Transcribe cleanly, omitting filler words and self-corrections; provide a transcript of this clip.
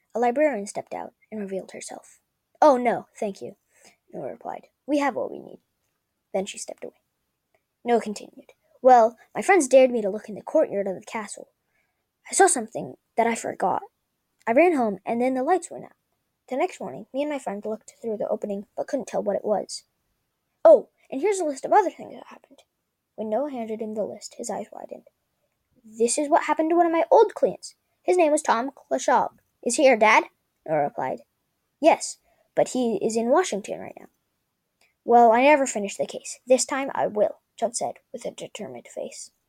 A librarian stepped out and revealed herself. "Oh, no, thank you," Noah replied. "We have what we need." Then she stepped away. Noah continued. "Well, my friends dared me to look in the courtyard of the castle. I saw something that I forgot. I ran home, and then the lights went out. The next morning, me and my friend looked through the opening, but couldn't tell what it was. Oh, and here's a list of other things that happened." When Noah handed him the list, his eyes widened. "This is what happened to one of my old clients. His name was Tom Clashaw. Is he your dad?" Noah replied. "Yes, but he is in Washington right now." "Well, I never finished the case. This time I will," Judd said with a determined face.